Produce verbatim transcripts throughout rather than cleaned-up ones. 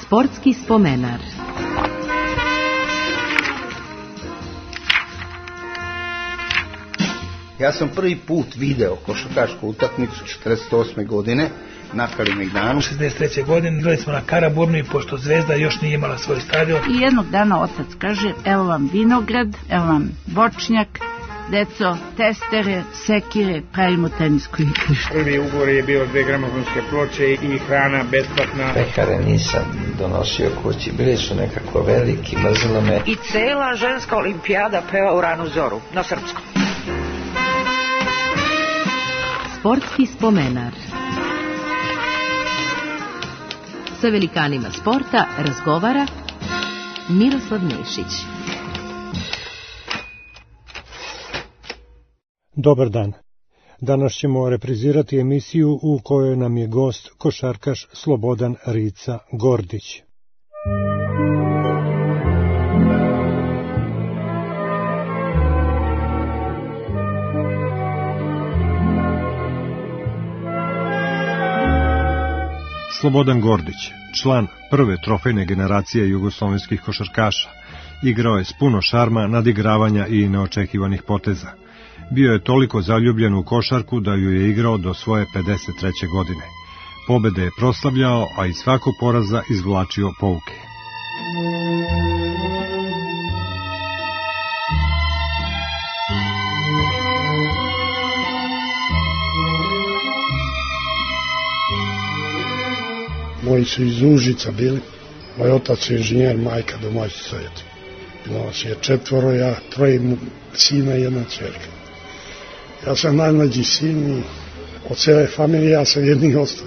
Sportski spomenar. Ja sam prvi put video košarkašku utakmicu četrdeset osme godine na Kalemegdanu. šezdeset treće godine igrali smo na Karaburmi, pošto Zvezda još nije imala svoj stadion. I jednog dana otac kaže, evo vam vinograd, evo vam voćnjak, deco, testere, sekire, pravimo tenisku igrište. Prvi ugovor je bio dve gramofonske ploče i hrana besplatna. Pekare nisam donosio kući, bili su nekako veliki, mrzilo me. I cela ženska olimpijada peva u ranu zoru, na srpskom. Sportski spomenar. Sa velikanima sporta razgovara Miroslav Nešić. Dobar dan. Danas ćemo reprizirati emisiju u kojoj nam je gost košarkaš Slobodan Rica Gordić. Slobodan Gordić, član prve trofejne generacije jugoslovenskih košarkaša, igrao je s puno šarma, nadigravanja i neočekivanih poteza. Bio je toliko zaljubljen u košarku da ju je igrao do svoje pedeset treće godine. Pobede je proslavljao, a iz svakog poraza izvlačio pouke. Moji su iz Užica bili. Moj otac je inženjer, majka domaćica. Bilo nas je četvoro, ja troje sina i jedna ćerka. Ja sam najmlađi sin i od cele familije ja sam jedini ostao.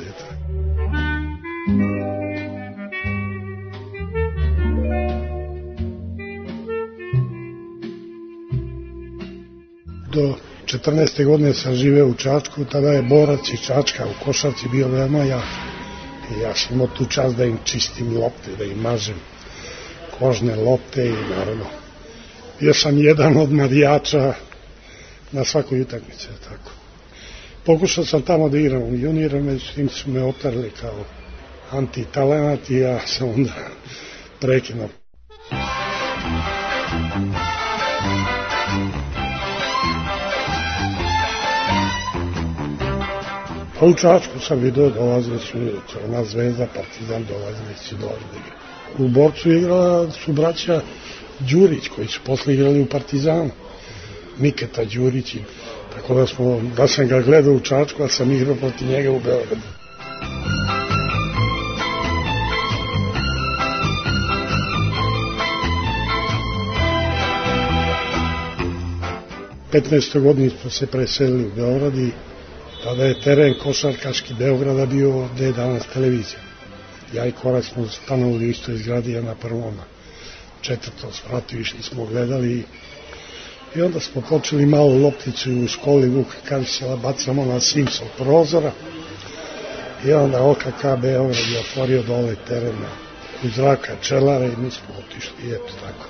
Do četrnaeste godine sam živeo u Čačku, tada je borac iz Čačka u košarci bio veoma jak. I ja sam imao tu čast da im čistim lopte, da im mažem kožne lopte i naravno. Bio sam jedan od navijača na svakoj utakmici, tako. Pokušao sam tamo da igram u juniora, međutim su me otarili kao antitalenat i ja sam onda prekinuo. Pa u Čačku sam vidio, dolazili su Crvena Zvezda, Partizan, dolazili su dole. U Borcu igrala su braća Đurić, koji su posle igrali u Partizanu. Miketa Đurić, tako da, smo, da sam ga gledao u Čačku, a sam igrao protiv njega u Beogradu. petnaeste godine smo se preselili u Beograd i tada je teren košarkaški Beograda bio gde je danas televizija. Ja i Korak smo stanovali isto iz Gradija na prvom, četvrtom spratu, išli smo gledali i onda smo počeli malo lopticu u školi Vuka Kavića, bacamo na Simsov prozora i onda O K K Beograd je otvorio dole teren u Zdravka Čelara i mi smo otišli i eto tako.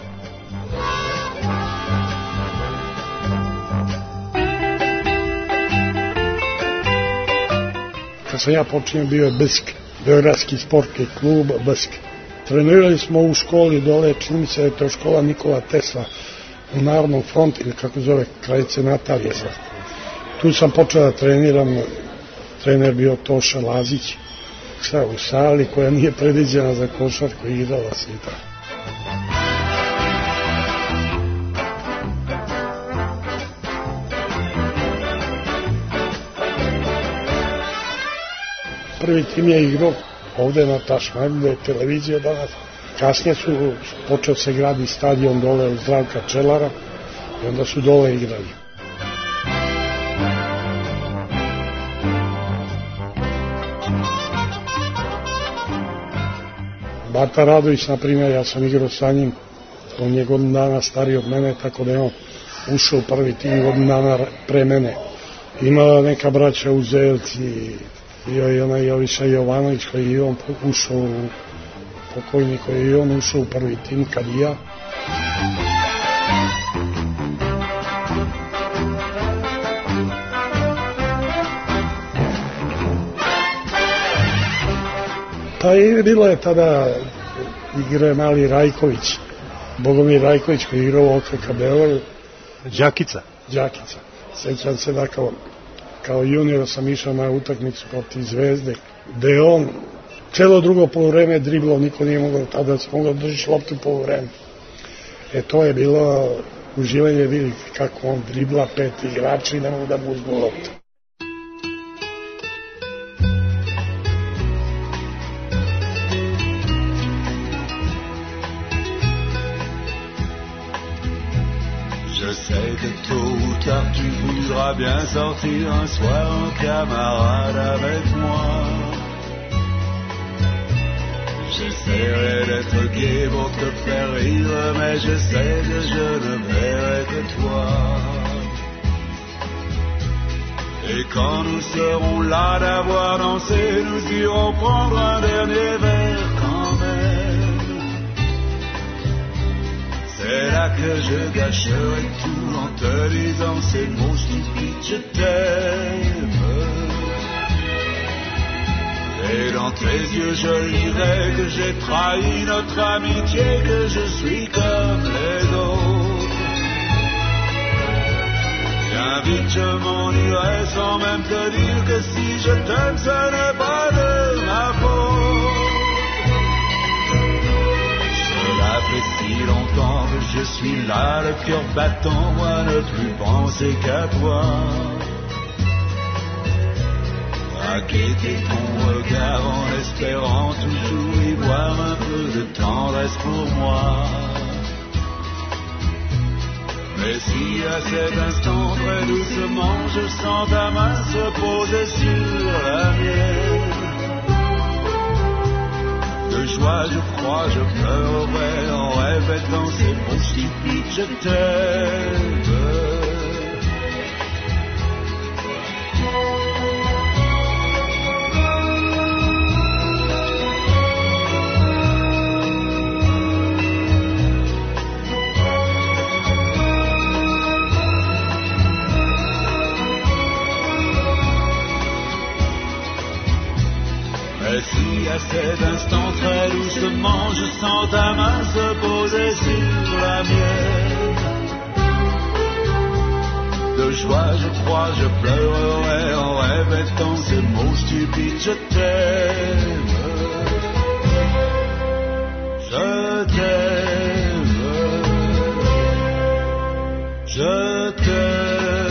Kad sam ja počinio bio je Bsk, Beogradski sportski klub Bsk. Trenirali smo u školi dole, čini mi se da je to škola Nikola Tesla u Narodnom frontu ili kako zove kraljice Natalije. Tu sam počeo da treniram, trener bio Toša Lazić, šta u sali koja nije predviđena za košarku i igrala se i tako. Prvi tim je igrao ovde na Tašmaju, gde je televizija danas. Kasnije su počeo se gradi stadion dole u Zdravka Čelara i onda su dole igrali. Bata Radović, na primjer, ja sam igrao sa njim, on je godinu dana stariji od mene, tako da je on ušao u prvi tim godinu dana pre mene. Imala neka braća u Zelci, bio je onaj Joviša Jovanović koji je on ušao u pokojni, koji je on ušao u prvi tim kad i ja. Pa i bilo je tada igrao je mali Rajković, Bogomir Rajković koji je igrao u O K K Beogradu. Đakica. Đakica. Sećam se da kao, kao junior sam išao na utakmicu protiv Zvezde, gde on celo drugo poluvreme driblao, niko nije mogao, tada se mogao držiš loptu poluvreme. E to je bilo uživanje, vidjeti kako on dribla pet igrača i ne mogu da mu uzmu loptu. Je sais que tôt ou tard tu voudras bien sortir un soir en camarade avec moi. J'essaierai d'être gai pour te faire rire, mais je sais que je ne verrai que toi. Et quand nous serons là d'avoir dansé, nous irons prendre un dernier verre quand même. C'est là que je gâcherai tout en te disant ces mots stupides, je t'aime. Et dans tes yeux je lirai que j'ai trahi notre amitié, que je suis comme les autres. Bien vite je m'en irai sans même te dire que si je t'aime ce n'est pas de ma faute. Cela fait si longtemps que je suis là, le cœur battant, moi ne plus penser qu'à toi. À guetter ton regard en espérant toujours y voir un peu de tendresse pour moi. Mais si à cet instant très doucement je sens ta main se poser sur la mienne, de joie je crois je pleurerai en répétant ces mots stupides, je t'aime. Et si à cet instant très doucement je sens ta main se poser sur la mienne, de joie je crois je pleurerai en répétant ces mots stupides, je t'aime, je t'aime, je t'aime.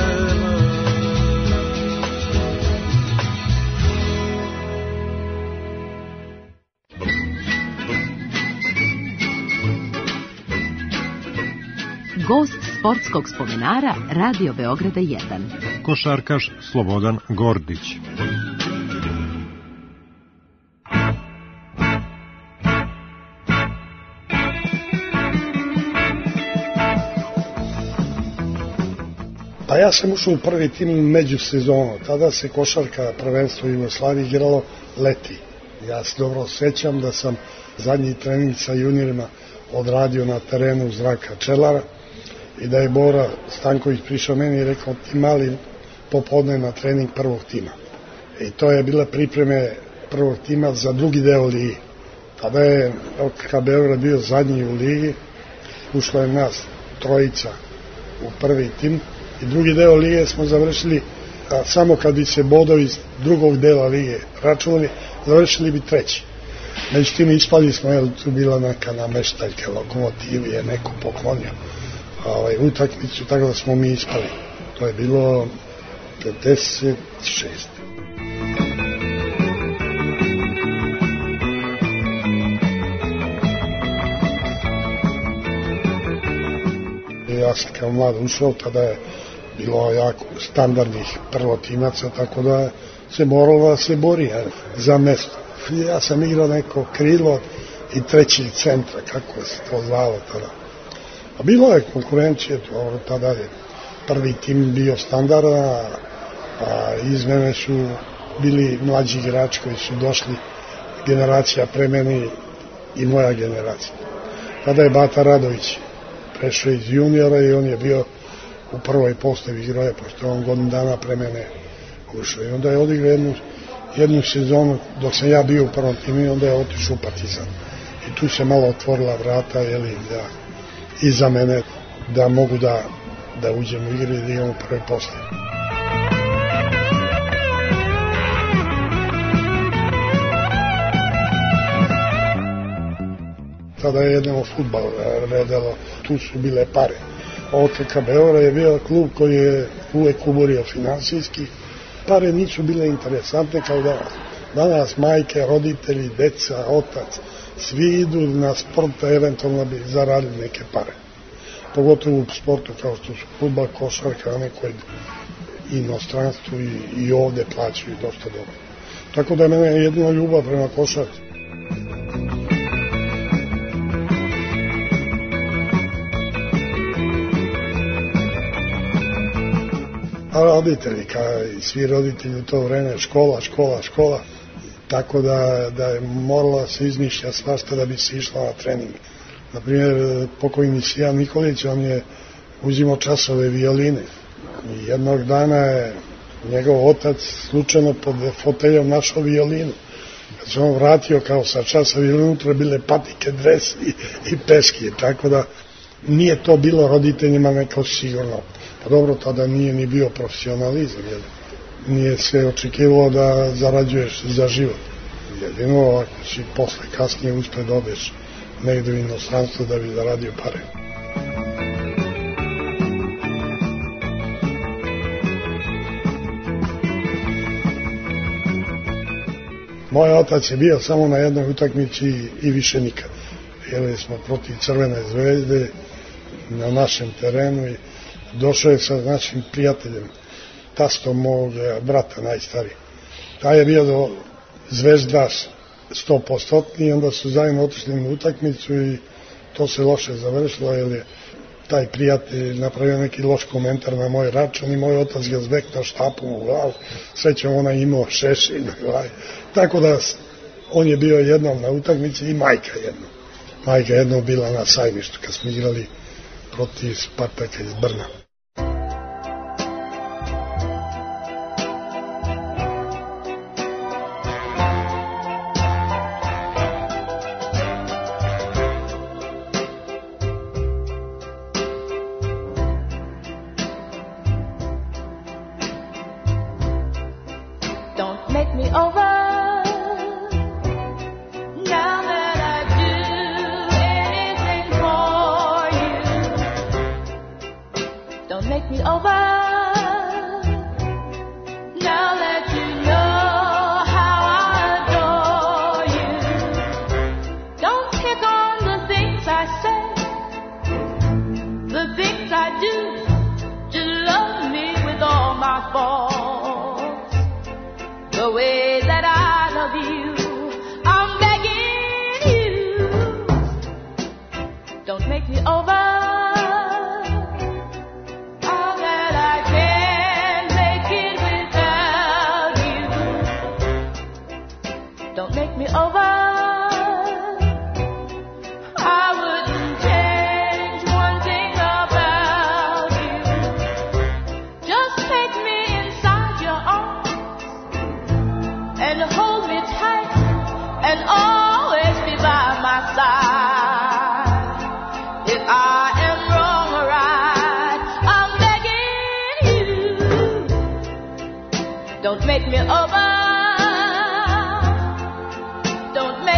Gost sportskog spomenara Radio Beograda jedan. Košarkaš Slobodan Gordić. Pa ja sam ušao u prvi tim međusezonu. Tada se košarka prvenstvo Jugoslavije igralo leti. Ja se dobro sećam da sam zadnji trening sa juniorima odradio na terenu Zraka Čelara i da je Bora Stanković prišao meni i rekao ti mali popodne na trening prvog tima. I to je bila pripreme prvog tima za drugi deo ligi. Tada je O K K Beograd bio zadnji u ligi, ušlo je nas trojica u prvi tim i drugi deo lige smo završili, a samo kad bi se bodovi iz drugog dela lige računali, završili bi treći. Međutim, ispali smo, jer tu bila neka nameštaljka, Lokomotiv je neko poklonio ovaj, utakmicu, tako da smo mi ispali. To je bilo pedeset šest. Ja sam kao mlad ušao, tada je bilo jako standardnih prvotimaca, tako da se moralo da se bori za mesto. Ja sam igrao neko krilo i treći centra, kako se to zvalo tada. A bilo je konkurencije, to, tada je prvi tim bio standarda, a iz mene su bili mlađi igrači koji su došli, generacija pre mene i moja generacija. Tada je Bata Radović prešao iz juniora i on je bio u prvoj postavi igraja, pošto on godinu dana pre mene ušao. I onda je odigrao jednu, jednu sezonu dok sam ja bio u prvom timu i onda je otišao u Partizan. I tu se malo otvorila vrata, jeli, da, i za mene, da mogu da, da uđem u igru i da imam prve postaje. Tada je jedno fudbal redalo, tu su bile pare. O T K Beograd je bio klub koji je uvek uborio finansijski. Pare nisu bile interesantne kao danas. Danas majke, roditelji, deca, otac, svi idu na sport, eventualno bi zaradili neke pare. Pogotovo u sportu kao što su fudbal, košarka, nekoj inostranstvu i, i ovde plaćaju dosta dobro. Tako da je mene jedina ljubav prema košarci. A roditelji, kao i svi roditelji u to vreme, škola, škola, škola, tako da, da je morala se izmišlja svašta da bi se išla na trening. Naprimjer, pokojni Sijan Nikolić, on je uzimao časove violine i jednog dana je njegov otac slučajno pod foteljom našao violinu. Kad se on vratio kao sa časa violinu, unutra bile patike, dres i, i peške, tako da nije to bilo roditeljima neko sigurno. Pa dobro, tada nije ni bio profesionalizam, jel? Nije se očekivalo da zarađuješ za život. Jedino ako si posle kasnije uspe da odeš negde u inostranstvo da bi zaradio pare. Moj otac je bio samo na jednoj utakmici i više nikad. Jeli smo protiv Crvene zvezde na našem terenu i došao je sa našim prijateljem, tastom mog brata najstariji. Taj je bio do zvezdaš sto posto i onda su zajedno otišli na utakmicu i to se loše završilo jer je taj prijatelj napravio neki loš komentar na moj račun i moj otac ga zveknuo štapom u glavu, srećom ona imao šešir na glavi. Tako da on je bio jednom na utakmici i majka jednom. Majka jednom bila na Sajmištu kad smo igrali protiv Spartaka iz Brna. Don't make me over. Don't make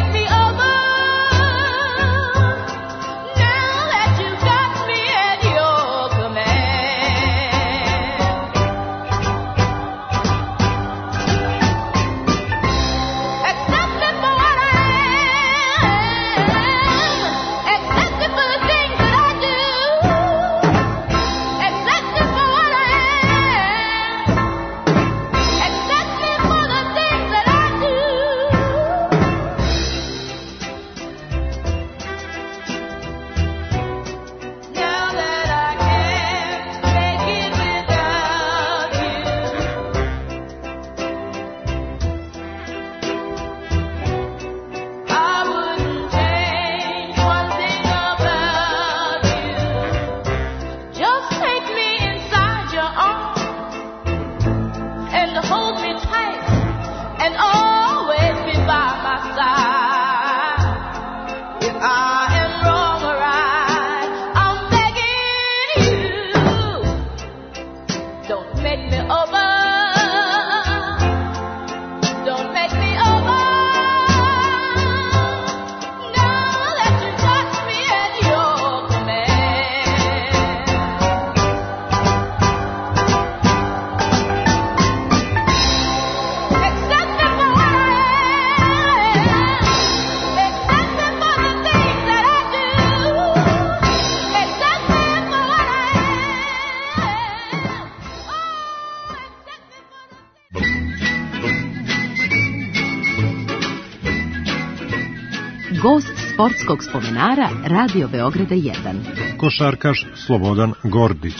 Gost sportskog spomenara Radio Beograda jedan. Košarkaš Slobodan Gordić.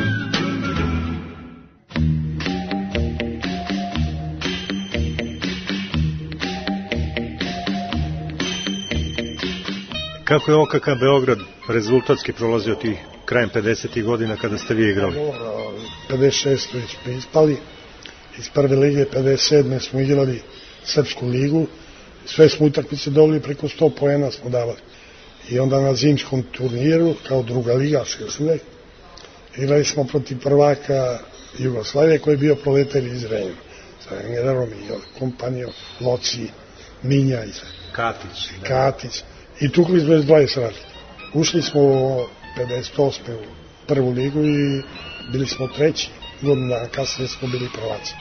Kako je O K K Beograd rezultatski prolazio tih krajem pedesetih godina kada ste vi igrali? pedeset šeste već smo ispali, iz prve lige pedeset sedme smo igrali Srpsku ligu, sve smo utakmice dobili, preko sto poena smo davali. I onda na zimskom turniru, kao druga liga, još uvek, igrali smo protiv prvaka Jugoslavije koji je bio Proletar iz Renjeva, sa Engererom i kompanijom, Loci, Minja i Katić. Da. Katić. I tukli smo iz dvadeset razlike. Ušli smo pedeset osme u prvu ligu i bili smo treći. Godina kasnije smo bili prvaci.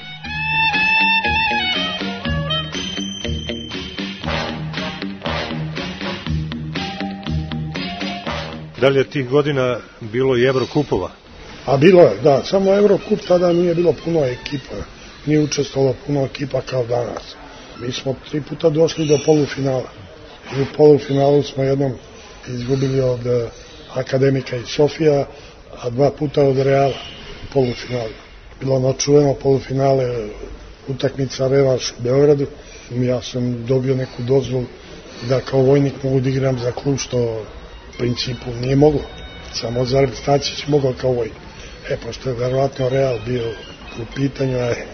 Da li je tih godina bilo i Evrokupova? A bilo je, da. Samo Evrokup tada nije bilo puno ekipa. Nije učestvovalo puno ekipa kao danas. Mi smo tri puta došli do polufinala. I u polufinalu smo jednom izgubili od Akademika iz Sofija, a dva puta od Reala u polufinalu. Bilo ono čuveno polufinale, utakmica revanš u Beogradu. Ja sam dobio neku dozvolu da kao vojnik mogu da igram za klub, što u principu nije moglo. Samo Zareb Stacić mogao kao vojnik. E, pošto je verovatno Real bio u pitanju, a je...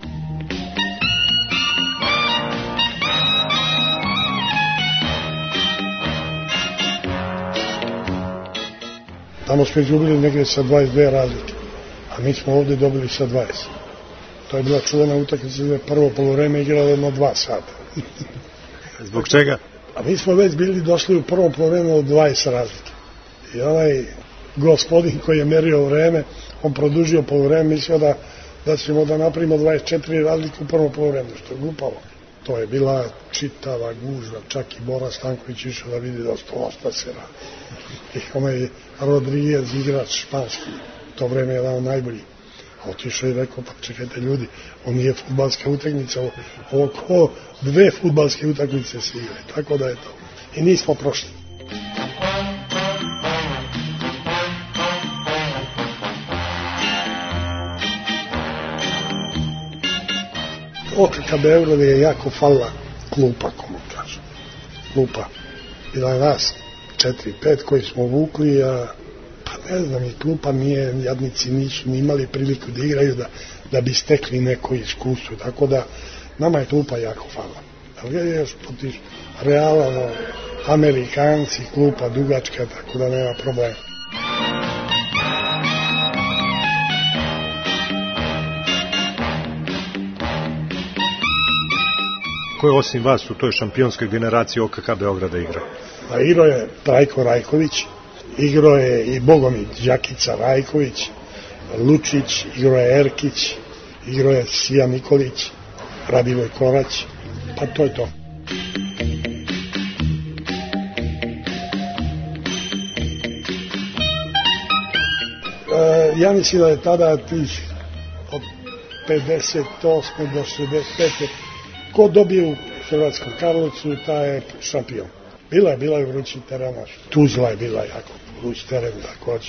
Tamo smo izgubili negdje sa dvadeset dve razlike, a mi smo ovdje dobili sa dvadeset. To je bila čuvena utakmica, da je prvo polovreme igralo jedno dva sata. Zbog čega? A mi smo već bili došli u prvom polovremenu od dvadeset razlike. I onaj gospodin koji je merio vreme, on produžio polovreme, mislio da, da ćemo da napravimo dvadeset četiri razlike u prvom polovremenu, što je glupavo. To je bila čitava gužva, čak i Bora Stanković išao da vidi da sto šta se radi. I onaj Rodriguez, igrač španski, to vreme je jedan najbolji. A otišao i rekao, pa čekajte ljudi, on nije fudbalska utakmica, ovo ko dve fudbalske utakmice se igraju, tako da je to. I nismo prošli. O K K Beograd je jako falila klupa, komu kažem. Klupa. Bila je nas četiri pet koji smo vukli, a pa ne znam, i klupa nije, jadnici nisu ni imali priliku da igraju, da, da bi stekli neko iskustvo, tako da nama je klupa jako falila. Ali je još protiv Reala, Amerikanci, klupa dugačka, tako da nema problema. Ko je osim vas u toj šampionskoj generaciji O K K Beograda igrao? A igrao je Trajko Rajković, igrao je i Bogomil Đakica Rajković, Lučić, igrao je Erkić, igrao je Sija Nikolić, Radivoj Korać, pa to je to. E, ja mislim da je tada tih od pedeset osme do šezdeset pete ko dobije u Hrvatskom Karlovcu, taj je šampion. Bila je, bila je vrući terena. Tuzla je bila jako vrući teren, takođe.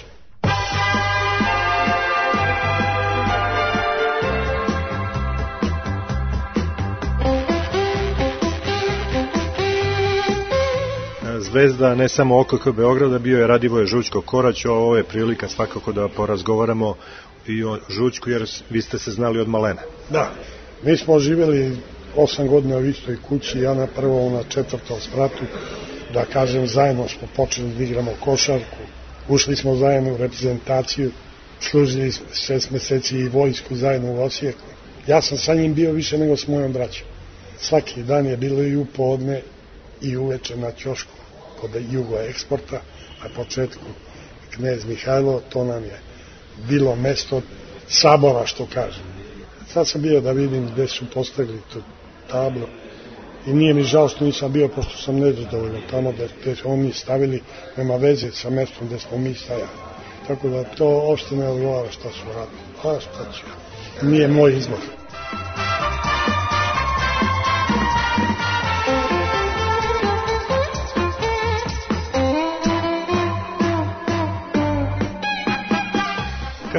Zvezda ne samo O K K Beograda, bio je Radivoje Žućko Korać, ovo je prilika svakako da porazgovaramo i o Žućku, jer vi ste se znali od malena. Da, mi smo živjeli osam godina u istoj kući, ja na prvom, na četvrtom spratu, da kažem, zajedno smo počeli da igramo košarku, ušli smo zajedno u reprezentaciju, služili šest meseci i vojsku zajedno u Osijeku. Ja sam sa njim bio više nego s mojom braćom. Svaki dan je bilo i u podne i uveče na ćošku kod Jugo Eksporta, na početku Knez Mihajlo, to nam je bilo mesto sabora, što kažem. Sad sam bio da vidim gde su postavili to tablo i nije mi žao što nisam bio, pošto sam nezadovoljan tamo gde su oni stavili, nema veze sa mestom gde smo mi stajali. Tako da to uopšte ne odgovara šta su radili. A šta ću, nije moj izbor.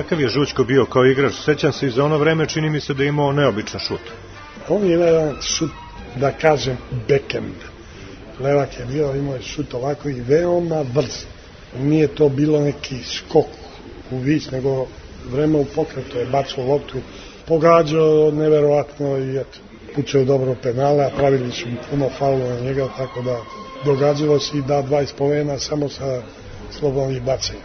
Kakav je Žućko bio kao igrač? Sećam se i za ono vreme, čini mi se da je imao neobičan šut. On je jedan šut, da kažem, backhand. Levak je bio, imao je šut ovako i veoma brz. Nije to bilo neki skok u vis, nego vreme u pokretu je bacao loptu, pogađao neverovatno i eto, pućao dobro penala, pravili su puno faula na njega, tako da događalo se i da dvadeset poena samo sa slobodnih bacanja.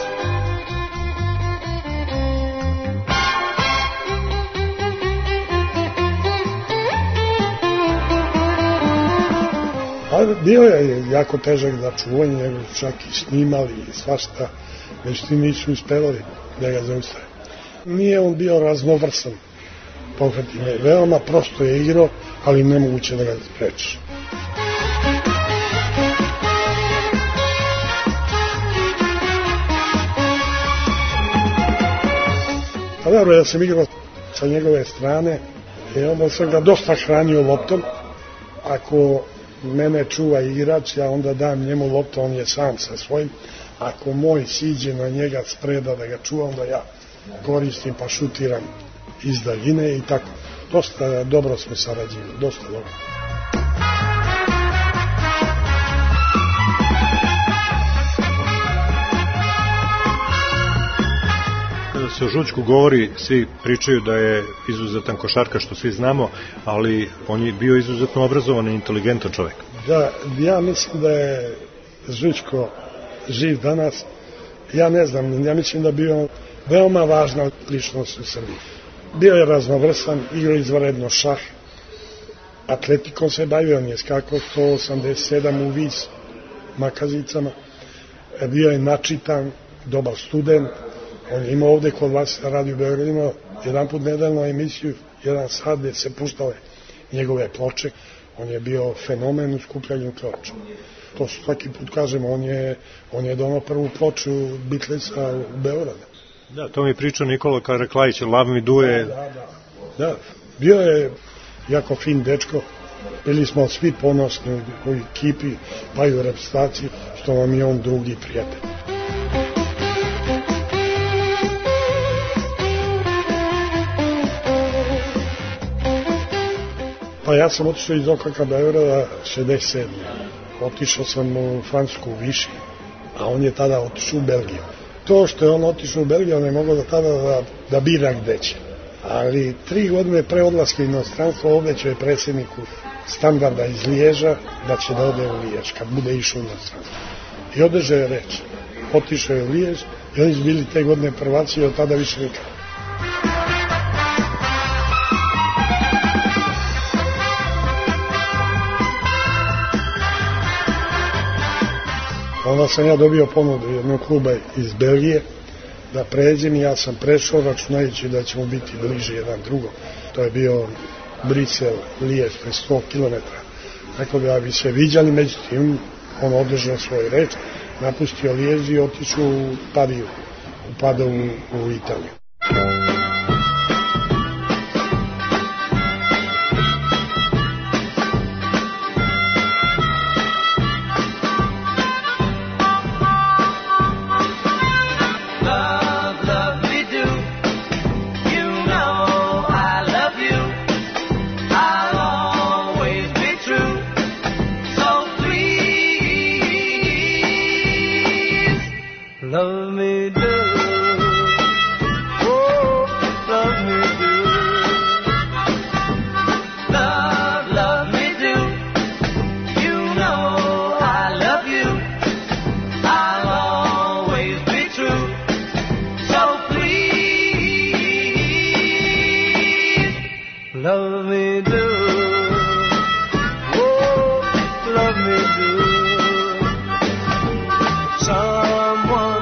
Ali bio je jako težak za čuvanje, čak i snimali i svašta, međutim nisu uspevali da ga zaustave. Nije on bio raznovrsan pokretima, veoma prosto je igrao, ali nemoguće da ga sprečiš. Pa dobro, ja sam igrao sa njegove strane i onda sam ga dosta hranio loptom. Ako mene čuva igrač, ja onda dam njemu loptu, on je sam sa svojim. Ako moj siđe na njega spreda da ga čuva, onda ja koristim pa šutiram iz daljine i tako. Dosta dobro smo sarađivali, dosta dobro. Kada se o Žućku govori, svi pričaju da je izuzetan košarkaš, što svi znamo, ali on je bio izuzetno obrazovan i inteligentan čovjek. Da, ja mislim da je Žućko živ danas. Ja ne znam, ja mislim da bio veoma važna ličnost u Srbiji. Bio je raznovrsan, igrao izvanredno šah, atletikom se bavio, on je skakao sto osamdeset sedam u vis makazicama, bio je načitan, dobar student, on je imao ovde kod vas na Radio Beogradu, imao jedan put nedeljnu emisiju, jedan sat gde se puštale njegove ploče, on je bio fenomen u skupljanju ploča. To svaki put kažemo, on je, on je donao prvu ploču Beatlesa u Beogradu. Da, to mi pričao Nikola Karaklajić, Love Me Do je... Da, da, da, da, bio je jako fin dečko, bili smo svi ponosni u ekipi, pa i u reprezentaciji, što vam je on drugi prijatelj. Pa ja sam otišao iz O K K Beograda šezdeset sedme. Otišao sam u Francusku u Viši, a on je tada otišao u Belgiju. To što je on otišao u Belgiju, on je mogao da tada da, da bira gde će. Ali tri godine pre odlaska inostranstva obećao je predsjedniku Standarda iz Liježa da će da ode u Lijež kad bude išao u inostranstvo. I održao je reč. Otišao je u Lijež i oni su bili te godine prvaci i od tada više nikada. Onda sam ja dobio ponudu jednog kluba iz Belgije da pređem i ja sam prešao računajući da ćemo biti bliže jedan drugom. To je bio Brisel, Lijež, to je sto kilometara. Tako da bi se viđali, međutim on održao svoj reč, napustio Lijež i otišao u Padiju, u Padovu u Italiju. Love me do, oh, love me do, love, love me do, you know I love you, I'll always be true, so please, love me do, oh, love me do, someone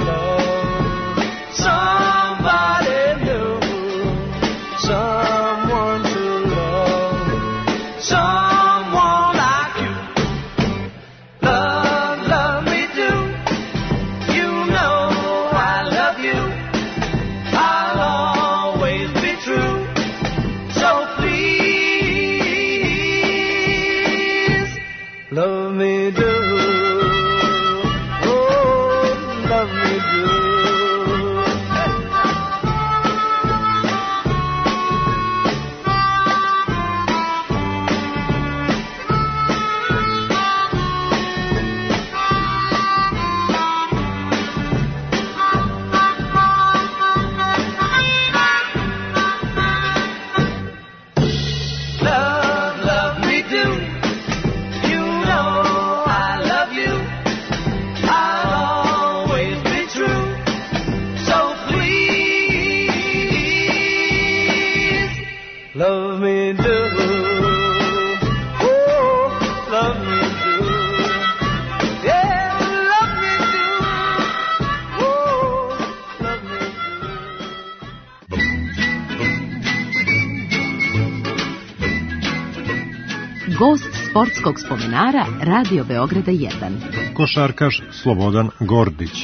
love me do, oh, love me do. sportskog spomenara Radio Beograda jedan. Košarkaš Slobodan Gordić.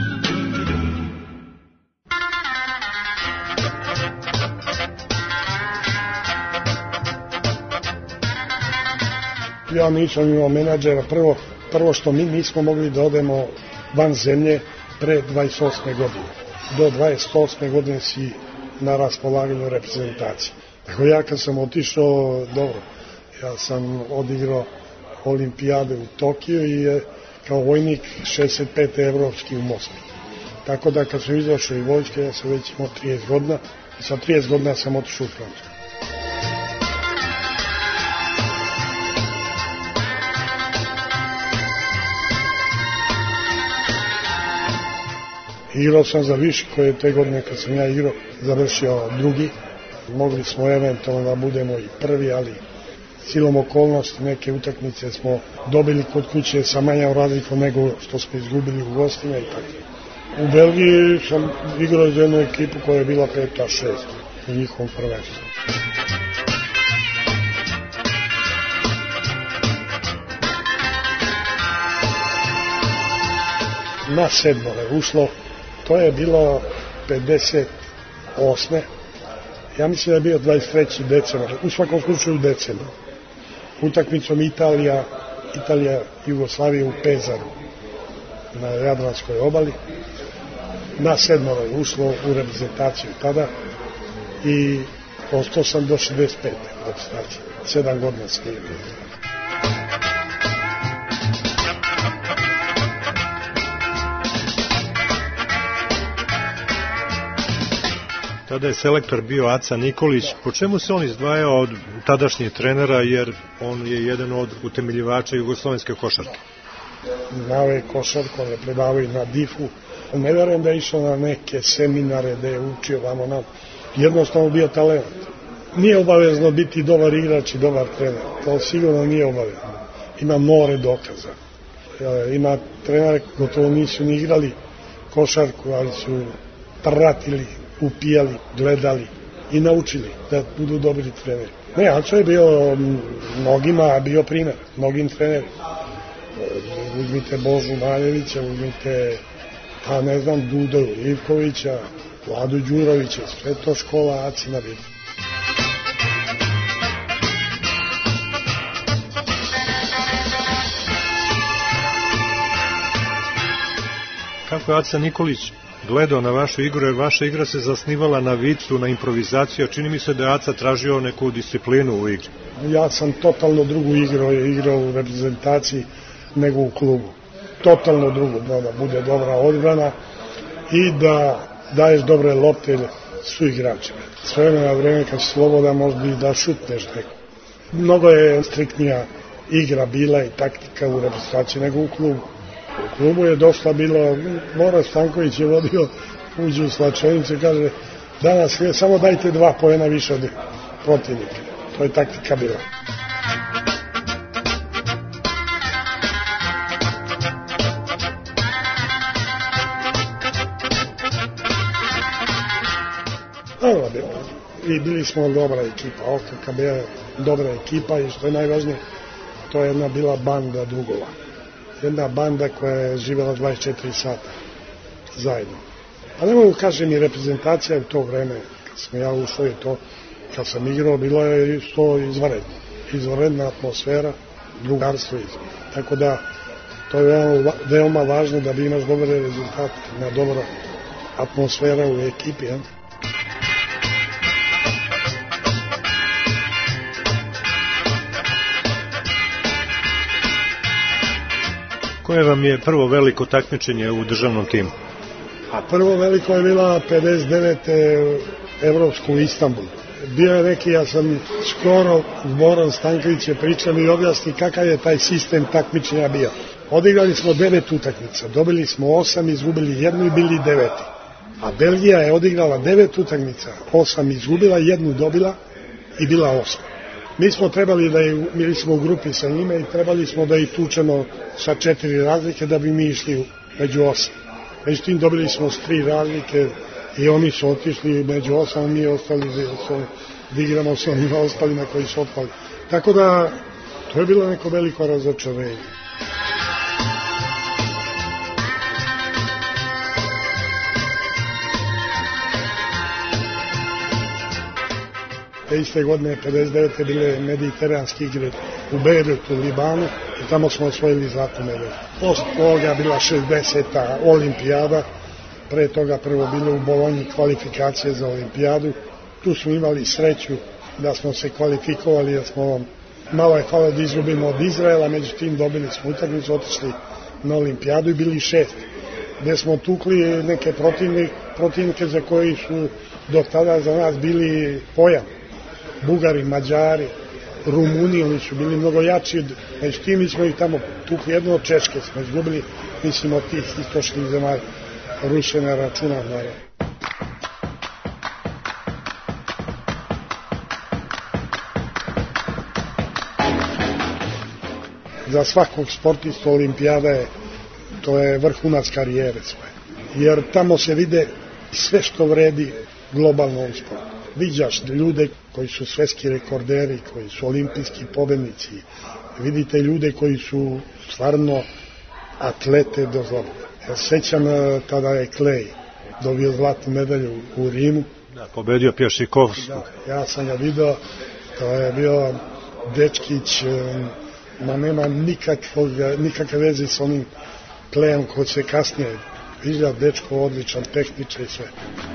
Ja nisam imao menadžera, prvo, prvo što mi nismo mogli da odemo van zemlje pre dvadeset osme godine. Do dvadeset osme godine si na raspolaganju reprezentacije. Tako ja kad sam otišao, dobro, ja sam odigrao olimpijade u Tokiju i kao vojnik šezdeset pet evropski u Moskvi. Tako da kad sam izašao iz vojske, ja sam već imao trideset godina i sa trideset godina sam otišao u Francusku. Igrao sam za Viši koje je te godine kad sam ja igrao završio drugi. Mogli smo eventualno da budemo i prvi, ali silom okolnosti neke utakmice smo dobili kod kuće sa manjom razlikom nego što smo izgubili u gostima i tako. U Belgiji sam igrao za jednu ekipu koja je bila peta šest u njihovom prvenstvu. Na sedmore ušlo. To je bilo pedeset osme Ja mislim da je bio dvadeset treći decembar, u svakom slučaju decembar. Utakmicom Italija, Italija Jugoslavije u Pezaru, na Jadranskoj obali. Na sedmoro je ušlo u reprezentaciju tada i ostao sam do šezdeset pete reprezentacije. Sedam godina sam igrao. Tada je selektor bio Aca Nikolić. Po čemu se on izdvajao od tadašnjih trenera, jer on je jedan od utemeljivača jugoslovenske košarke? Znao je košarku, on je predavao na difu. Ne verujem da je išao na neke seminare, da je učio vamo nam. Jednostavno bio talent. Nije obavezno biti dobar igrač i dobar trener. To sigurno nije obavezno. Ima more dokaza. Ima trenere gotovo nisu ni igrali košarku, ali su pratili, upijali, gledali i naučili da budu dobri treneri. Ne, Aco je bio mnogima bio primjer, mnogim trenerima. Uzmite Božu Maljevića, uzmite, pa ne znam, Dudu Ivkovića, Vladu Đurovića, sve to škola Acina bila. Kako je Aca Nikolić gledao na vašu igru, jer vaša igra se zasnivala na vicu, na improvizaciju, a čini mi se da je Aca tražio neku disciplinu u igri. Ja sam totalno drugu igrao, igrao u reprezentaciji nego u klubu. Totalno drugo, da bude dobra odbrana i da daješ dobre lopte su igračima. S vremena na vreme kad si slobodan možda i da šutneš neko. Mnogo je striktnija igra bila i taktika u reprezentaciji nego u klubu. U klubu je došla bilo, Bora Stanković je vodio, uđe u slačenicu i kaže danas samo dajte dva poena više od protivnika. To je taktika bila. I bili smo dobra ekipa, O K K B je dobra ekipa i što je najvažnije, to je jedna bila banda drugova. Jedna banda koja je živjela dvadeset četiri sata zajedno. A ne mogu kažem i reprezentacija u to vreme, kad sam ja ušao i to, kad sam igrao, bilo je to izvanredno. Izvanredna atmosfera, drugarstvo izvanredno. Tako da, to je veoma, veoma važno da bi imaš dobre rezultate, na dobra atmosfera u ekipi. Ja? Koje vam je prvo veliko takmičenje u državnom timu? A prvo veliko je bila pedeset devete Evropsko u Istanbulu. Bio je neki, ja sam skoro s Borom Stankovićem pričam i objasni kakav je taj sistem takmičenja bio. Odigrali smo devet utakmica, dobili smo osam, izgubili jednu i bili deveti. A Belgija je odigrala devet utakmica, osam izgubila, jednu dobila i bila osma. Mi smo trebali da je, mi smo u grupi sa njime i trebali smo da ih tučemo sa četiri razlike da bi mi išli među osam. Međutim, dobili smo s tri razlike i oni su otišli među osam, mi ostali da igramo s onima ostalima koji su otpali. Tako da, To je bilo neko veliko razočarenje. Te iste godine, pedeset devete bile mediteranske igre u Bejrutu, u Libanu, i tamo smo osvojili zlatnu medalju. Posle toga bila šezdeseta olimpijada, pre toga prvo bilo u Bolonji kvalifikacije za olimpijadu. Tu smo imali sreću da smo se kvalifikovali, da smo malo je hvala da izgubimo od Izraela, međutim dobili smo utakmicu, otišli na olimpijadu i bili šest, gde smo tukli neke protivnike, protivnike za koji su do tada za nas bili pojam. Bugari, Mađari, Rumuni, oni su bili mnogo jači, međutim mi smo ih tamo tukli, jedno od Češke smo izgubili, mislim od tih istočnih zemalja, Rusije ne računam, naravno. Za svakog sportista olimpijada je, to je vrhunac karijere svoje, jer tamo se vide sve što vredi globalno u sportu. Viđaš ljude koji su svetski rekorderi, koji su olimpijski pobednici, vidite ljude koji su stvarno atlete do zloba. Ja sećam tada je Klej dobio zlatnu medalju u Rimu. Da, pobedio Pjašikovskog. Da, ja sam ga video, to je bio dečkić, ma nema nikakvog, nikakve veze s onim Klejem koji se kasnije vidio, dečko odličan, tehničar i sve.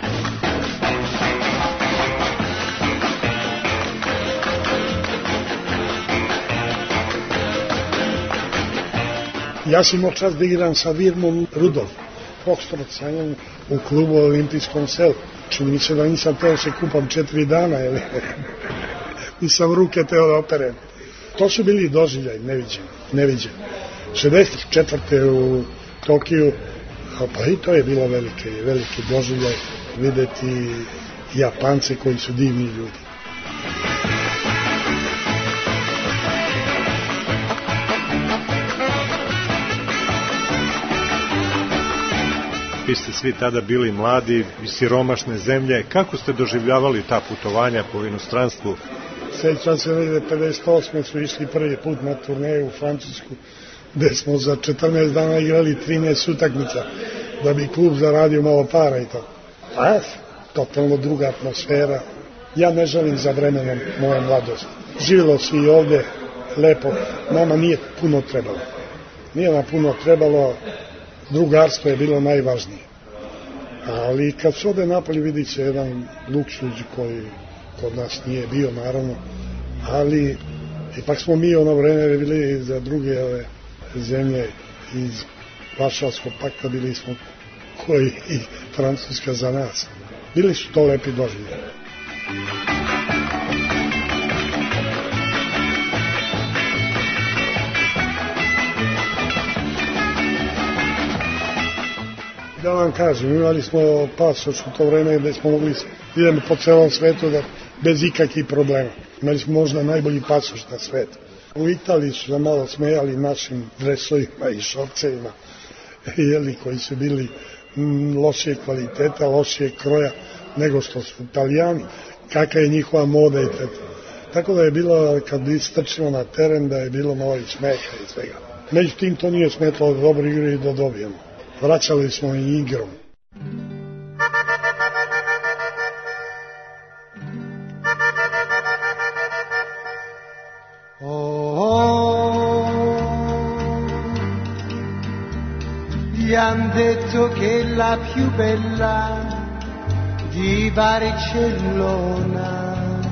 Ja sam imao čast da igram sa Virmom Rudolf, Foxtrot sa njom u klubu u Olimpijskom selu. Čini mi se da nisam teo se kupam četiri dana, jer nisam ruke teo da operem. To su bili doživljaj, neviđeni, neviđeni. šezdeset četvrte u Tokiju, pa i to je bilo velike, veliki doživljaj videti Japance koji su divni ljudi. Vi ste svi tada bili mladi iz siromašne zemlje. Kako ste doživljavali ta putovanja po inostranstvu? Sećam se da pedeset osme su išli prvi put na turneju u Francusku, gde smo za četrnaest dana igrali trinaest utakmica, da bi klub zaradio malo para i to. Pa, totalno druga atmosfera. Ja ne želim za vremenom moje mladosti. Živjelo se i ovde lepo. Nama nije puno trebalo. Nije nam puno trebalo. Drugarstvo je bilo najvažnije. Ali kad se ode napolje vidi se jedan luksuz koji kod nas nije bio, naravno, ali ipak smo mi ono vreme bili za druge ove zemlje iz Varšavskog pakta, bili smo koji i Francuska za nas. Bili su to lepi doživljaji. Da vam kažem, imali smo pasoš u to vreme gde smo mogli idemo po celom svetu da, bez ikakvih problema. Imali smo možda najbolji pasoš na svetu. U Italiji su se malo smejali našim dresovima i šorcevima, jeli, koji su bili m, lošije kvaliteta, lošije kroja nego što su Italijani, kakva je njihova moda i tako. Tako da je bilo, kad istrčimo na teren, da je bilo malo i smeha i svega. Međutim, to nije smetalo da dobro igre i da dobijemo. Vraćali smo i igrom. Oh, gli han detto che la più bella di Barcellona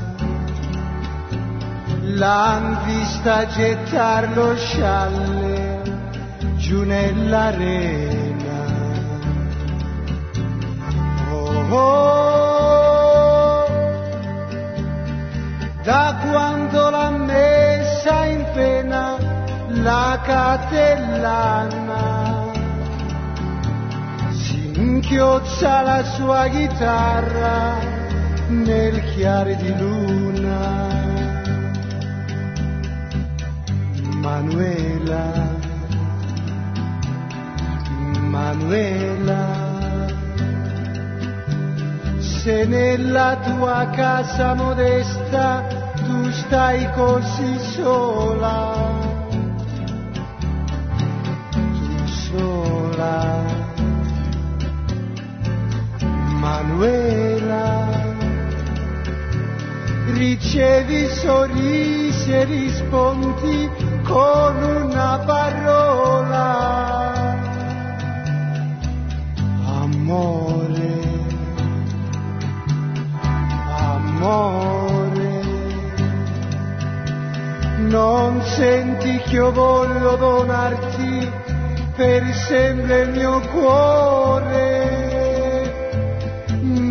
l'han vista gettar lo scialle giù nell'arena. Oh, da quando l'ha messa in pena la Catellana, si inchiozza la sua chitarra nel chiare di luna. Manuela, Manuela, se nella tua casa modesta tu stai così sola, tu sola, Manuela, ricevi sorrisi e rispondi con una parola, amore, amore, non senti che io voglio donarti per sempre il mio cuore,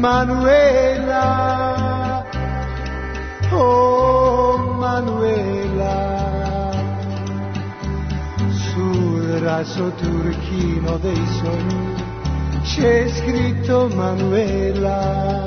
Manuela, oh Manuela, sul raso turchino dei sogni c'è scritto Manuela.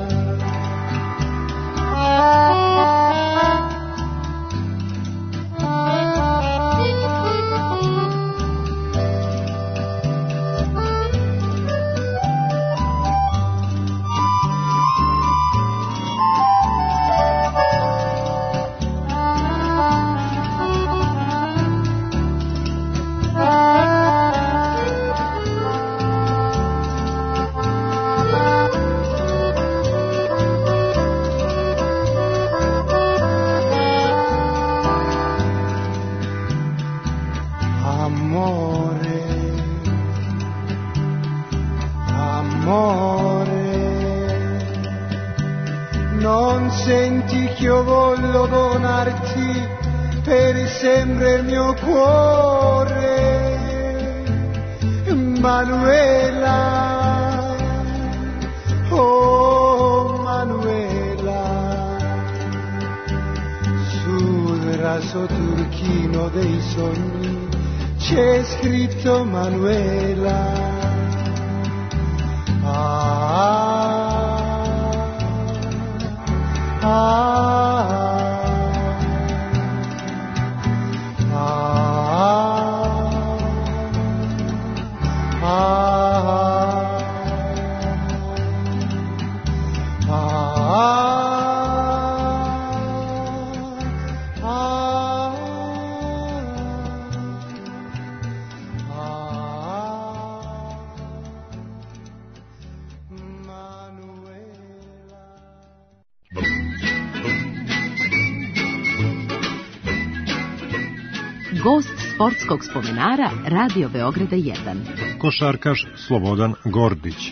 Sempre il mio cuore, Manuela, oh Manuela, sul raso turchino dei sogni c'è scritto Manuela. Ah, ah, ah. Gost sportskog spomenara Radio Beograda jedan. Košarkaš Slobodan Gordić.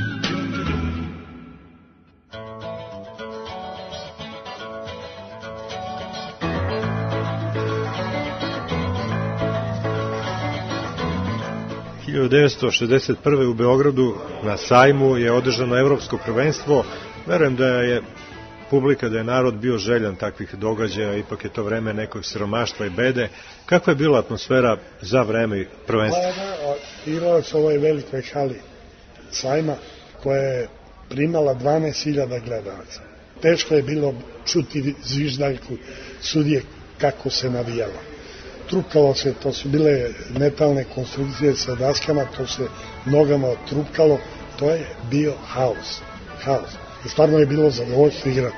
hiljadu devetsto šezdeset prve. u Beogradu na sajmu je održano evropsko prvenstvo. Verujem da je publika, da je narod bio željan takvih događaja, ipak je to vreme nekog siromaštva i bede. Kakva je bila atmosfera za vreme prvenstva? Igrala se u ovoj velikoj hali sajma koja je primala dvanaest hiljada gledalaca. Teško je bilo čuti zviždaljku sudije kako se navijalo. Trupkalo se, to su bile metalne konstrukcije sa daskama, to se nogama trupkalo, to je bio haos. Haos. I stvarno je bilo zadovoljstvo igrati.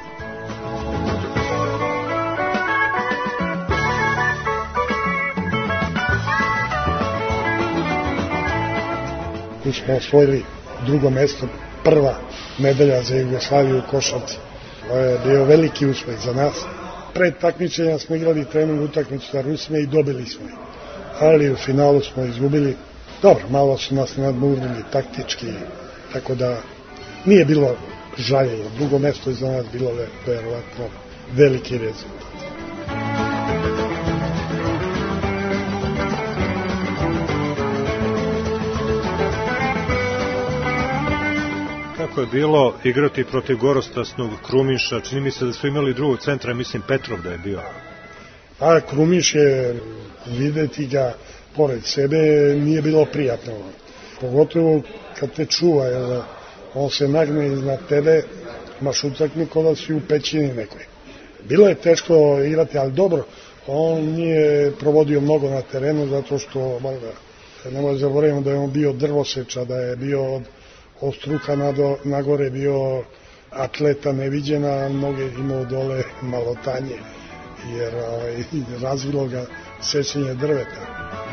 Mi smo osvojili drugo mesto, prva medalja za Jugoslaviju u košarci. To je bio veliki uspeh za nas. Pred takmičenja smo igrali trening utakmicu sa Rusima i dobili smo je. Ali u finalu smo izgubili. Dobro, malo su nas nadmudrili taktički, tako da nije bilo žaljenje. Drugo mesto je za nas bilo verovatno veliki rezultat. Kako je bilo igrati protiv Gorostasnog Krumiša? Čini mi se da su imali drugog centra, mislim Petrov da je bio. A Krumiš je, videti ga pored sebe, nije bilo prijatno. Pogotovo kad te čuva, jer on se nagne iznad tebe, imaš utakmicu da si u pećini nekoj. Bilo je teško igrati, ali dobro, on nije provodio mnogo na terenu, zato što, možda, nemoj zaboravimo da je on bio drvoseča, da je bio od od struka nagore bio atleta neviđena, mnoge imao dole malo tanje jer ovaj, razvilo ga sečenje drveta.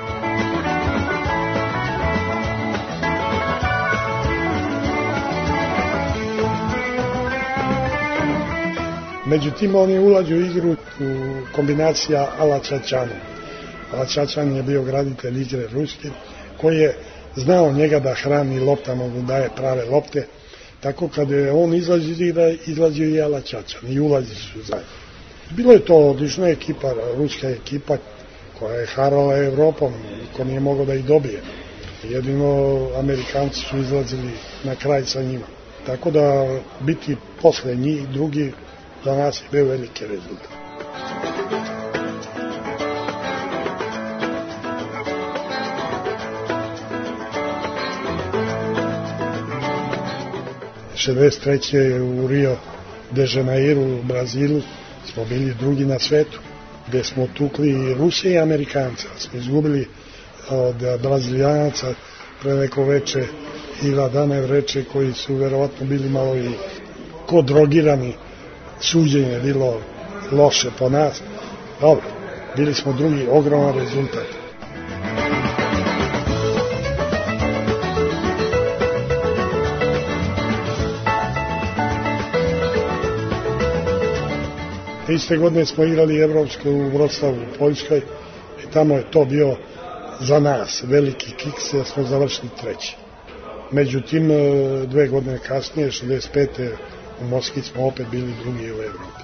Međutim, oni ulađu u igru u kombinacija Ala Čačana. Ala Čačan je bio graditelj igre ruske, koji je znao njega da hrani loptama, da daje prave lopte. Tako kada je on izlazi iz igre, izlazi i Ala Čačan i ulazi su zajedno. Bilo je to odlična ekipa, ruska ekipa koja je harala Evropom, ko nije mogao da ih dobije. Jedino Amerikanci su izlazili na kraj sa njima. Tako da biti posle njih drugi za nas je bio veliki rezultat. šezdeset treće u Rio de Janeiro u Brazilu smo bili drugi na svetu, gde smo tukli Ruse i Amerikanca. Smo izgubili od Brazilijanaca pre neko veče i Ladane vreče koji su verovatno bili malo i kod drogirani. Suđenje je bilo loše po nas. Dobro, bili smo drugi, ogroman rezultat. Iste godine smo igrali evropske u Wrocławiu u Poljskoj i tamo je to bio za nas veliki kiks, jer smo završili treći. Međutim, dve godine kasnije, šezdeset pete u Moskvi smo opet bili drugi u Evropi.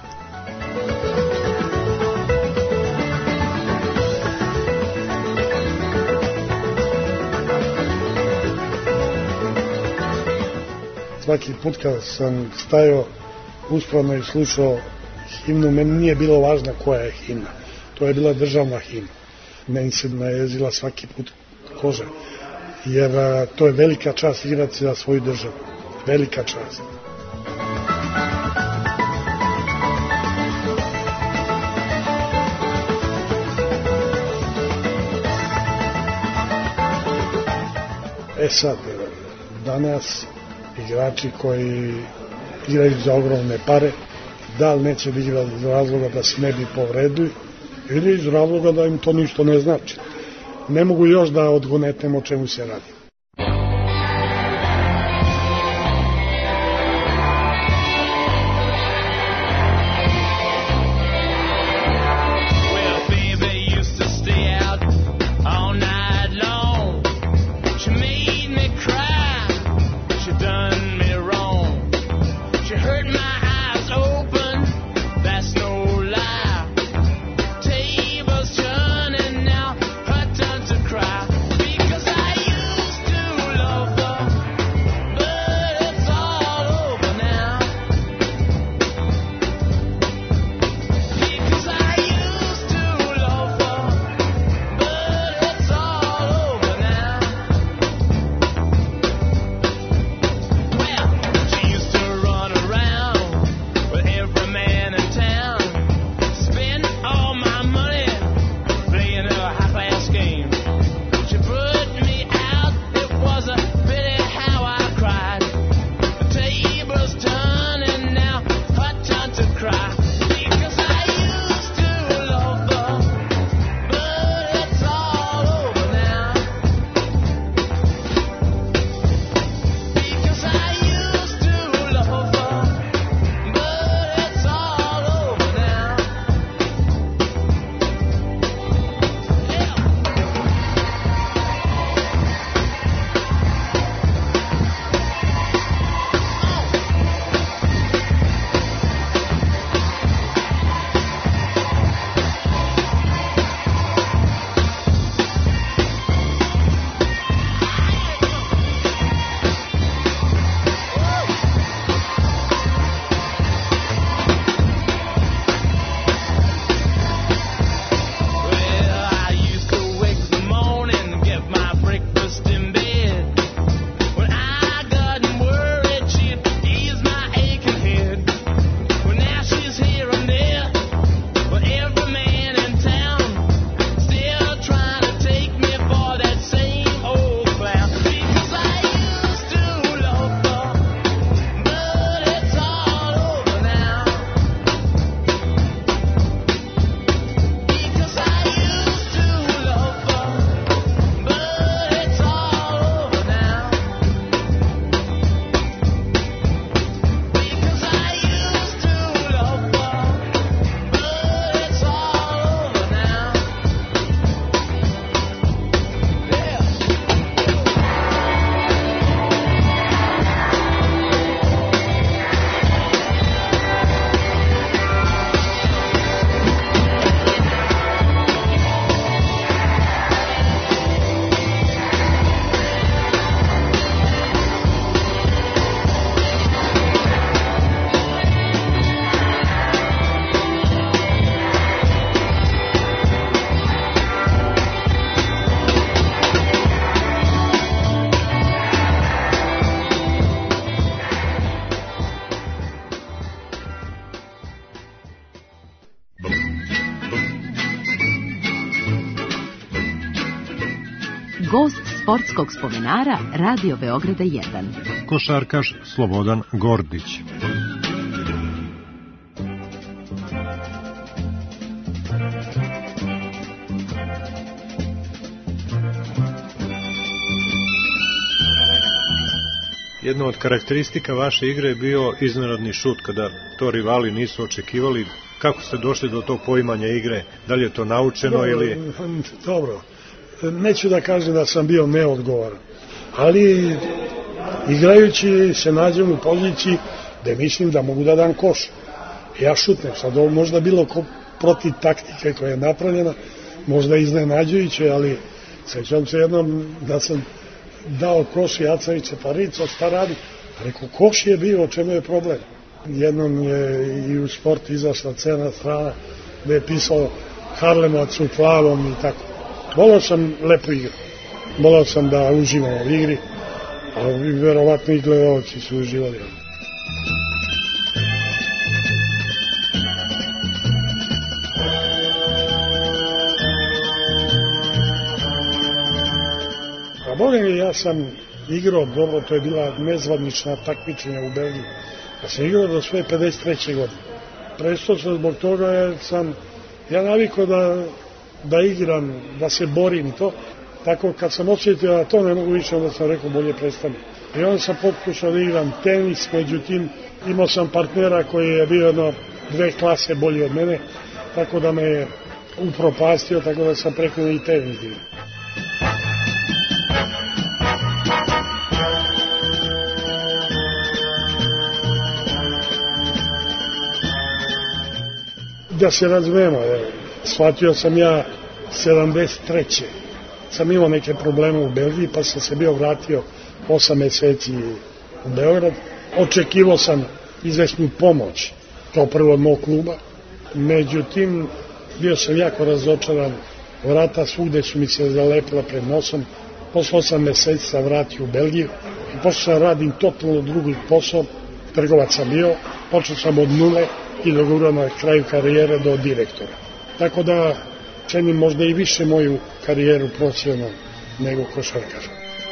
Svaki put kada sam stajao uspravno i slušao himnu, meni nije bilo važno koja je himna. To je bila državna himna. Meni se najezila svaki put koža. Jer to je velika čast igrati za svoju državu. Velika čast. E sad, danas igrači koji igraju za ogromne pare, da li neće igrati iz razloga da se ne bi povredili ili iz razloga da im to ništa ne znači. Ne mogu još da odgonetnem o čemu se radi. Cause I used Gost sportskog spomenara Radio Beograda jedan. Košarkaš Slobodan Gordić. Jedna od karakteristika vaše igre je bio iznenadni šut, kada to rivali nisu očekivali. Kako ste došli do tog poimanja igre? Da li je to naučeno dobro, ili... Dobro, neću da kažem da sam bio neodgovoran, ali igrajući se nađem u poziciji da mislim da mogu da dam koš. Ja šutnem, sad ovo možda bilo protiv taktike koja je napravljena, možda iznenađujuće, ali sećam se jednom da sam dao koš i Jacavića Parica, šta radi? Rekao, koš je bio, o čemu je problem? Jednom je i u sport izašla cena strana gde je pisao Harlemovac u plavom i tako. Volao sam lepu igru, volao sam da uživam u igri, a verovatno i gledalci su uživali. A volim, ja sam igrao dobro, to je bila nezvanična takmičenja u Belgiji. Ja sam igrao do svoje pedeset treće godine. Prestao sam zbog toga jer sam ja navikao da, da igram, da se borim i to. Tako kad sam osjetio da to ne mogu više, onda sam rekao bolje prestani. I onda sam pokušao da igram tenis, međutim imao sam partnera koji je bio jedno dve klase bolji od mene, tako da me je upropastio, tako da sam prekinuo i tenis igram. Da se razumemo, shvatio sam ja sedamdeset treće sam imao neke probleme u Belgiji, pa sam se bio vratio osam meseci u Beograd. Očekivao sam izvesnu pomoć kao prvo od mog kluba, međutim bio sam jako razočaran, vrata svugde su mi se zalepila pred nosom. Posle osam meseci sam vratio u Belgiju i počeo sam radim totalno drugi posao, trgovac sam bio, počeo sam od nule i dogurao na kraju karijere do direktora. Tako da cenim možda i više moju karijeru profesionalnu nego košarkaša.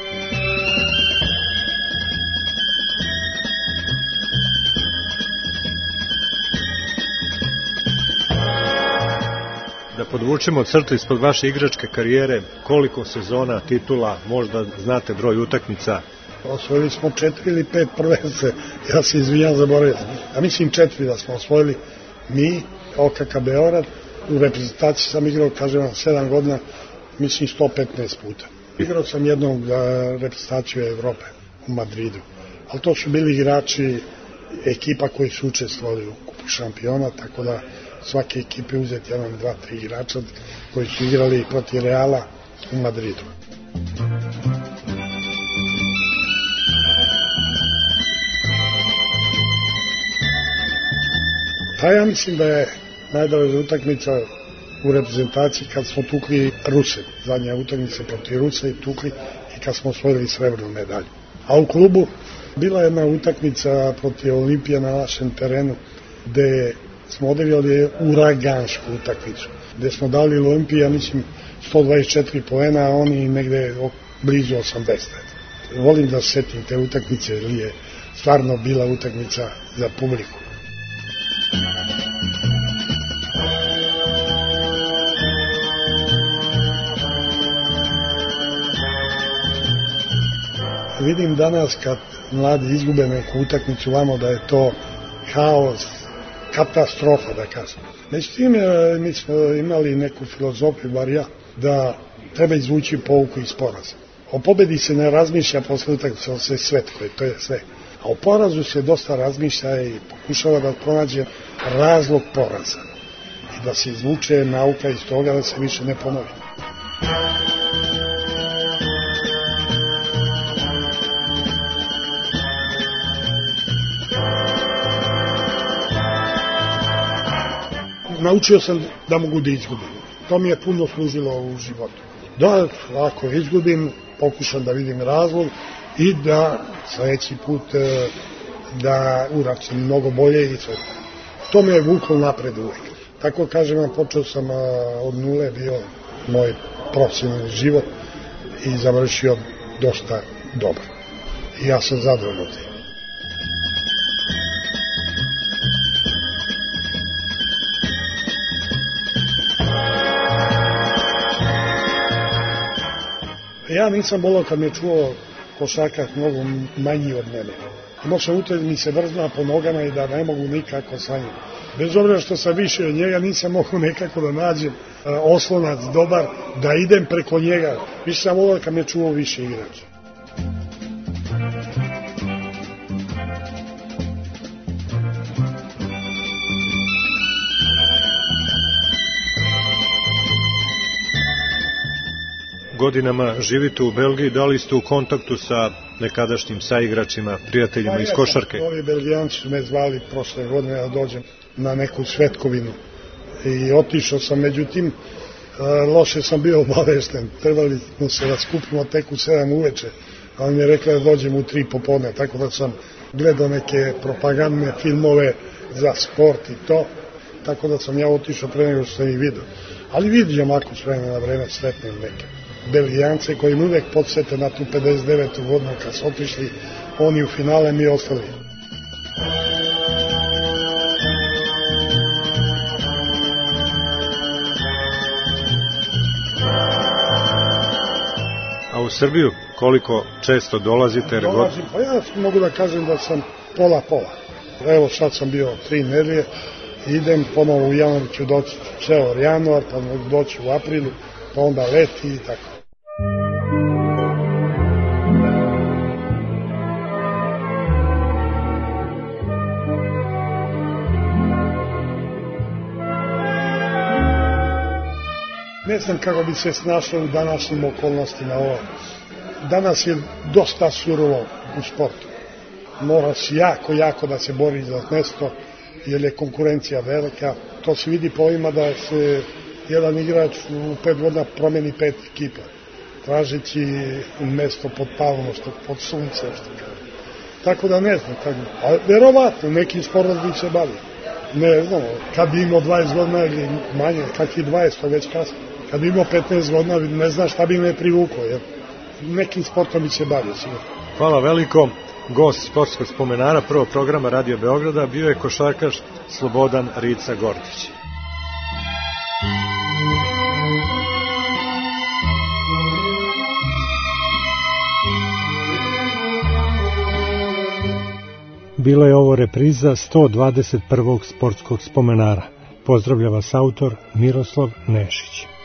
Da podvučemo crtu ispod vaše igračke karijere, koliko sezona, titula, možda znate broj utakmica? Osvojili smo četiri ili pet prvenstva, ja se izvinjam, zaboravio. A mislim četiri da smo osvojili mi, O K K Beograd. U reprezentaciji sam igrao, kažem vam, sedam godina, mislim sto petnaest puta. Igrao sam jednog reprezentaciju Evrope u Madridu, ali to su bili igrači ekipa koji su učestvovali u kupu šampiona, tako da svake ekipe uzeti jedan, dva, tri igrača koji su igrali protiv Reala u Madridu. Pa ja mislim da je najdraža utakmica u reprezentaciji kad smo tukli Ruse. Zadnja utakmica protiv Rusa i tukli i kad smo osvojili srebrnu medalju. A u klubu bila jedna utakmica protiv Olimpije na našem terenu gde smo odigrali uragansku utakmicu. Gde smo dali Olimpiji, ja mislim, sto dvadeset četiri poena, a oni negde blizu osamdeset. Volim da se setim te utakmice, jer je stvarno bila utakmica za publiku. Vidim danas kad mladi izgube neku utakmicu vamo da je to haos, katastrofa da kažem. Međutim, mi smo imali neku filozofiju, bar ja, da treba izvući pouku iz poraza. O pobedi se ne razmišlja posle utakmice, o sve svetko, to je sve. A o porazu se dosta razmišlja i pokušava da pronađe razlog poraza. I da se izvuče nauka iz toga da se više ne ponovi. Naučio sam da mogu da izgubim. To mi je puno služilo u životu. Da, ako izgubim, pokušam da vidim razlog i da sledeći put da uračim mnogo bolje i sve. To me je vuklo napred uvek. Tako kažem vam, počeo sam od nule, bio moj profesionalni život i završio dosta dobro. I ja sam zadovoljan tim. Ja nisam volao kad mi je čuo košarkaš mnogo manji od mene. Imao sam utred mi se vrzna po nogama i da ne mogu nikako sa njim. Bez obzira što sam više od njega, nisam mogu nekako da nađem uh, oslonac dobar, da idem preko njega. Više sam volao kad mi je čuo više igrača. Godinama živite u Belgiji, da li ste u kontaktu sa nekadašnjim saigračima, prijateljima pa, iz košarke? Ja, ovi Belgijanci su me zvali prošle godine da dođem na neku svetkovinu i otišao sam, međutim loše sam bio obavešten, trebali smo se da skupimo tek u sedam uveče, a on mi je rekla da dođem u tri popodne, tako da sam gledao neke propagandne filmove za sport i to, tako da sam ja otišao pre nego što sam ih vidio. Ali vidim ako s vremena na vreme sretnem neke Belgijance koji mi uvek podsjete na tu pedeset devetu godinu kad su otišli oni u finale, mi ostali. A u Srbiju koliko često dolazite? Dolazim, pa ja mogu da kažem da sam pola-pola. Evo sad sam bio tri nedelje, idem ponovo u januar ću doći ceo januar, pa doći u aprilu, pa onda leti i tako. Ne znam kako bi se snašao u današnjim okolnostima ovo. Danas je dosta surovo u sportu. Mora se jako, jako da se bori za mesto, jer je konkurencija velika. To se vidi po ovima da se jedan igrač u pet godina promeni pet ekipa, tražeći mesto pod palom, što pod suncem, što kaže. Tako da ne znam, kako, a verovatno nekim sportom bi se bavio. Ne znam, kad bi imao dvadeset godina ili manje, kakvi dvadeset, to već kasno. Kad bi imao petnaest godina, ne znam šta bi me privukao, jer nekim sportom bi se bavio sigurno. Hvala veliko. Gost sportskog spomenara prvog programa Radio Beograda bio je košarkaš Slobodan Rica Gordić. Bila je ovo repriza sto dvadeset prvog sportskog spomenara. Pozdravlja vas autor Miroslav Nešić.